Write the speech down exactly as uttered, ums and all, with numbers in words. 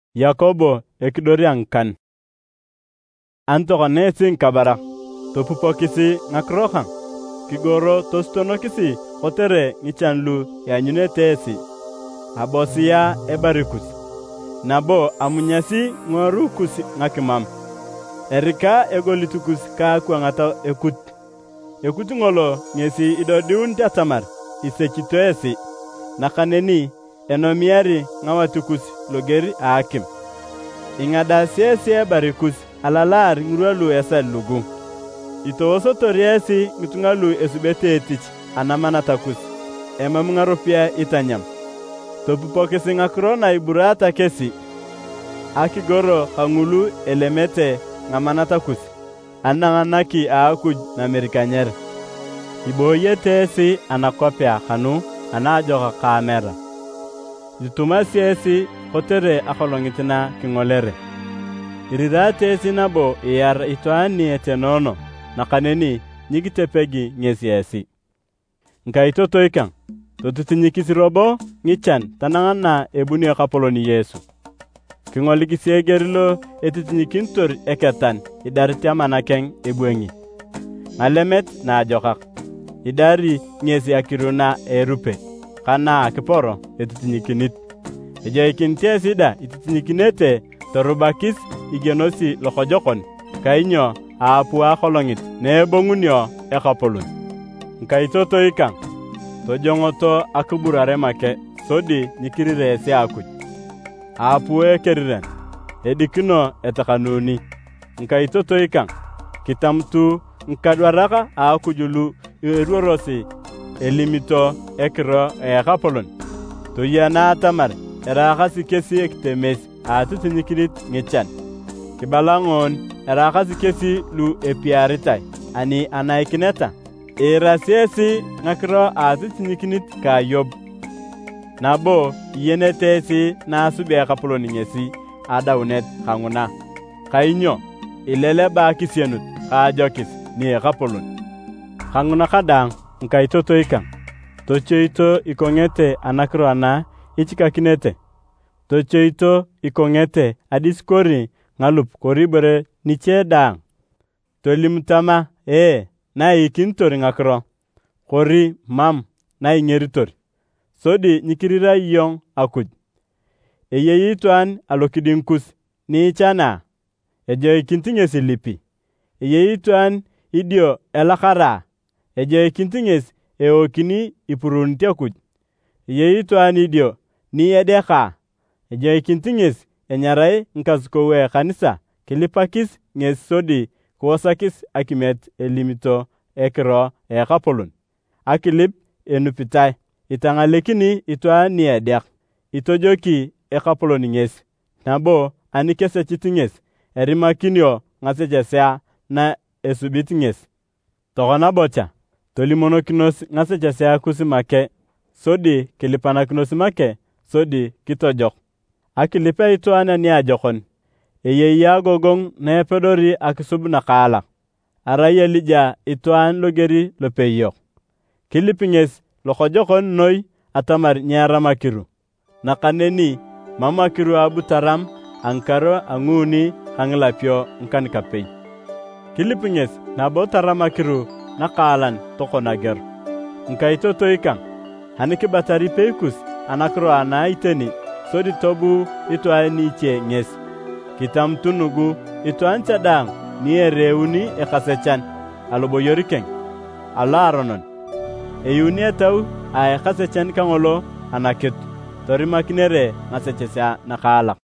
Yakobo ekidoriang kan. Antoko nesin kabara. Topupokisi ngakrohang. Kigoro tostonokisi kotere ngichanlu ya nyunetesi. Abosia ebarikus. Nabo amunyasi ngorukus ngakimam. Erika egolitukus ka kuangata ekut. Ekut ngolo ngesi idodiun tatamar. Isechitoesi. Nakaneni enomiari ngawatukus logeri akim. Ingada siesi barikus alalar ngrualu esa lugu. Itowoso toriesi ngitungalu esubete etich anamana takus. Ema mungaropia itanyam. Topupokisi ngakrona iburata kesi. Akigoro kangulu elemete ngamana takus. Ananganaki aakuj na merikanyar. Iboye tesi anakopia kanu anajoka kamera. Zituma siesi kotere akolongitina kingolere. Irirate sinabo iyar itoani etenono nakaneni nyigitepegi ngesiesi. Nkaito toikan totutinyikisi robo ngichan tanangana ebuni akapoloni Yesu. Kingolikisi egerilo etitinyikintor eketan idariti amanakeng ebuengi. Alemet na ajokak. Idari ngesi akiruna erupe. Kana akiporo etitinyikinit. Ejaikintia sida ititinyikinete torubakis igenosi lokojokon. Kainyo aapua kolongit neebongunyo ekapolon. Nkaitoto ikan. Tojongoto akuburare make sodi nyikirire si akuj. Aapue keriren. Edikino etakanuni. Nkaitoto ikan. Kitamtu nkadwaraka aakujulu iruorosi elimito ekiro ekapolon. Toyana tamar erakasi kesi ektemes atutinikinit ngichan. Kibalangon erakasi kesi lu epiaritai ani anaikineta. Erasiesi ngakiro atutinikinit ka Yob. Nabo yenetesi nasubi ekapolon ngesi adaunet kanguna. Kainyo ilele bakisienut kajokis ni ekapolon. Kanguna kadang nkaitoto ikan. Tochoito ikongete anakro ana ichikakinete. Tochoito ikongete adiskori ngalup koribere niche dang. Tolimtama ee na ikintori ngakro. Kori mam na ingeritori. Sodi nyikirira yong akuj. Eye yituan alokidinkus ni ichana. Ejo ikintinges ilipi. Eye yituan idio elakara. Ejo ikintinges eokini ipuruntia kuj. Eye yituan idio ni edeka. Ejo ikintinges enyarai nkasukowe kanisa kilipakis nges sodi kuwasakis akimet elimito ekiro ekapolon. Akilip enupitai. Itangalekini ituan ni edek. Itojoki ekapolon nges. Nabo anikese chitinges erimakinyo ngasechesea na esubit nges. Tokona bocha. Tolimonokinos ngasechesea kusimake. Sodi kilipanakinos make. Sodi kitojok. Akilipe ituana ni ajokon. Eye ya gogong na epedori akisubu na kaala. Araya lija ituan logeri lopeyok. Kilipinges lokojokon noi atamar nyaramakiru. Nakaneni mamakiru abutaram ankaro anguni hanglapyo nkan kapei. Kilipinges nabo taramakiru nakalan tokonager. Nkaitoto ikan. Haniki batari peikus anakro ana iteni. Sodi tobu ituan niche nges. Kitamtunugu ituan chadang ni ereuni ekasechan. Alobo yorikeng. Alaronon. Eyuni etau a ekasechan kangolo anaketu. Torimakinere ngasechesea nakala.